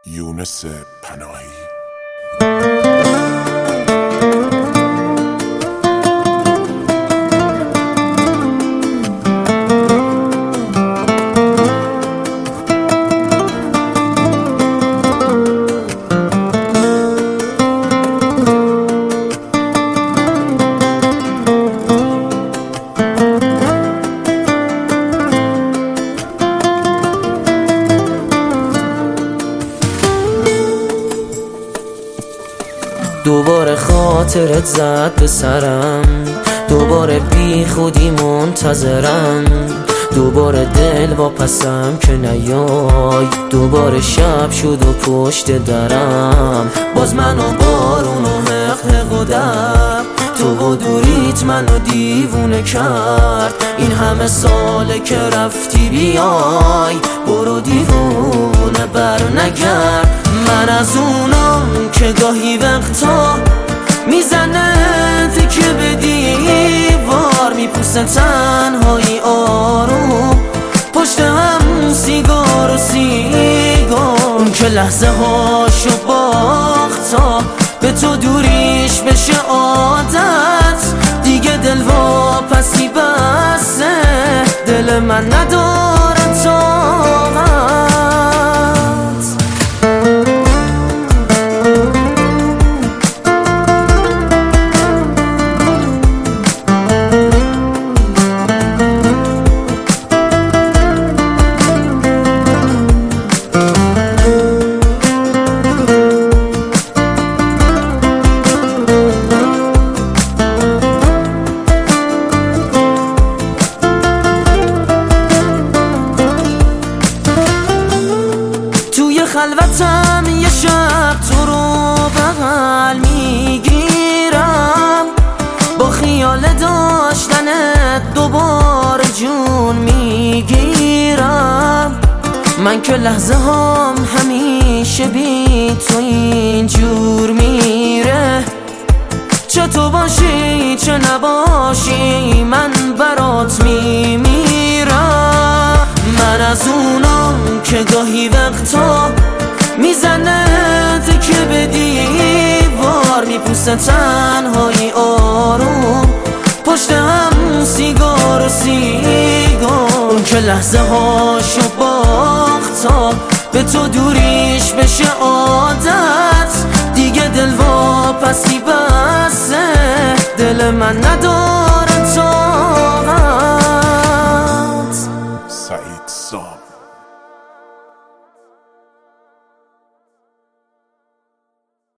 یونس پناهی. دوباره خاطرت زد به سرم، دوباره بی خودی منتظرم، دوباره دل واپسم که نیای، دوباره شب شد و پشت درم، باز منو بارون و حق و در، تو و دوریت منو دیوونه کرد. این همه ساله که رفتی بیای، برو دیوونه بر نگرد. من از اونم که گاهی وقتا میزنه تکه به دیوار، میپوسه تنهایی آروم پشت هم سیگار و سیگار. اون که لحظه هاشو باختا به تو دوریش بشه عادت، دیگه دل واپسی بسه، دل من نداره طاقت. خلوتم یه شب تو رو بغل میگیرم، با خیال داشتنت دوباره جون میگیرم. من که لحظه هم همیشه بی تو اینجور میره، چه تو باشی چه نباشی من برات میمیرم. من از اونم که گاهی وقتا میزنه تکه به دیوار، میپوسه تنهایی آروم پشت هم سیگار و سیگار. اون که لحظه هاشو باختا به تو دوریش بشه عادت، دیگه دل واپسی بسه، دل من نداره